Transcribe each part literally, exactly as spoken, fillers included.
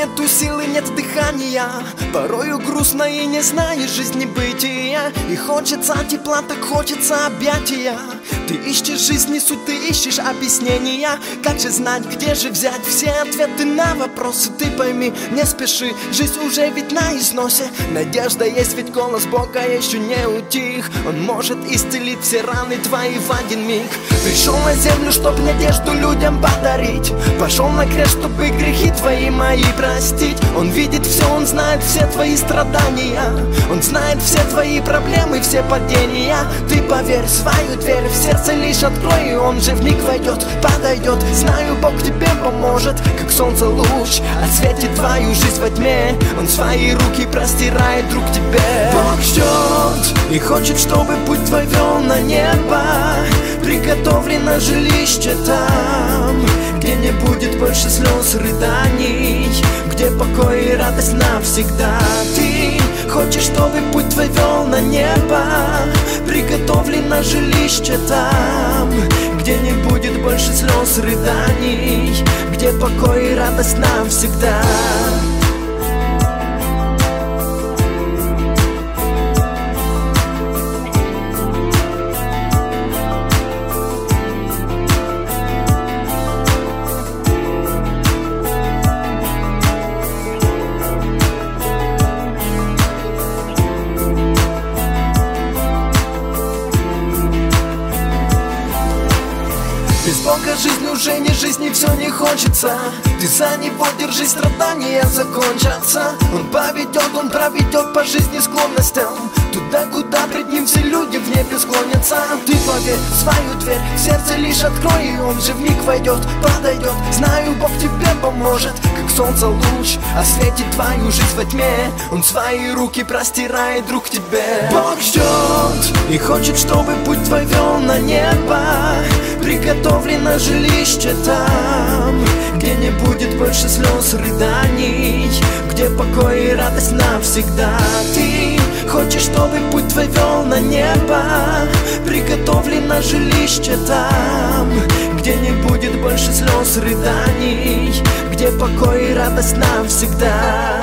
нету силы, нет дыхания. Порою грустно и не знаешь жизни бытия. И хочется тепла, так хочется объятия. Ты ищешь жизни суть, ты ищешь объяснения. Как же знать, где же взять все ответы на вопросы? Ты пойми, не спеши, жизнь уже ведь на износе. Надежда есть, ведь голос Бога еще не утих. Он может исцелить все раны твои в один миг. Пришел на землю, чтоб надежду людям подарить. Пошел на крест, чтобы грехи твои мои простить. Он видит все, он знает все твои страдания. Он знает все твои проблемы, все падения. Ты поверь, свою дверь в сердце лишь открой, и он же вмиг войдет, подойдет. Знаю, Бог тебе поможет, как солнце луч осветит твою жизнь во тьме. Он свои руки простирает друг тебе. Бог ждет и хочет, чтобы путь твой вел на небо. Приготовлено жилище там, где не будет больше слез, рыданий, где покой и радость навсегда. Ты хочешь, чтобы путь твой вел на небо. Приготовлено жилище там, где не будет больше слез, рыданий, где покой и радость навсегда. Без Бога жизнь уже не жизнь, и все не хочется. Ты за него держись, страдания закончатся. Он поведет, он проведет по жизни склонностям, туда, куда пред ним все люди в небе склонятся. Ты поверь, свою дверь в сердце лишь открой, и он же вмиг войдет, подойдет. Знаю, Бог тебе поможет, как солнце луч осветит твою жизнь во тьме. Он свои руки простирает друг тебе. Бог ждет и хочет, чтобы путь твой вел на небо. Приготовлено жилище там, где не будет больше слез, рыданий, где покой и радость навсегда. Ты хочешь, чтобы путь твой вел на небо. Приготовлено жилище там, где не будет больше слез, рыданий, где покой и радость навсегда.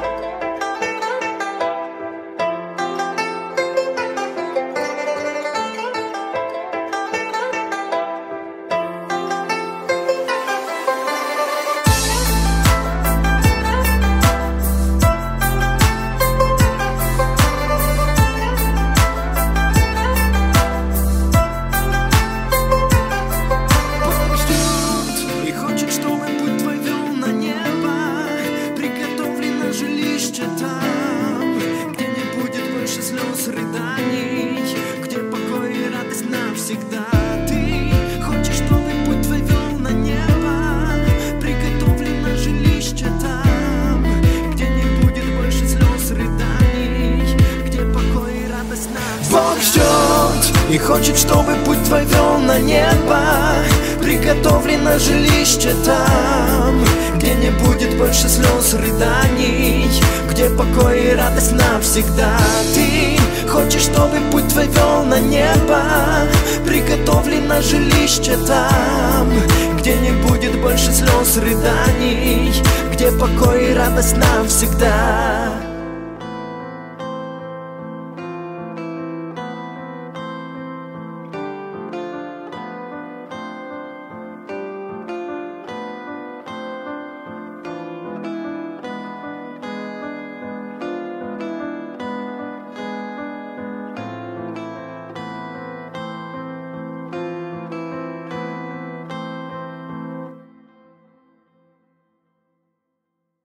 Рыданий, где покой и радость навсегда. Ты хочешь, чтобы путь твой вел на небо. Приготовлено жилище там, где не будет больше слез, рыданий, где покой и радость навсегда. Бог ждет и хочет, чтобы путь твой вел на небо. Приготовлено жилище там, где не будет больше слез, рыданий, где покой и радость навсегда. Ты хочешь, чтобы путь твой вел на небо. Приготовлено жилище там, где не будет больше слез, рыданий, где покой и радость навсегда.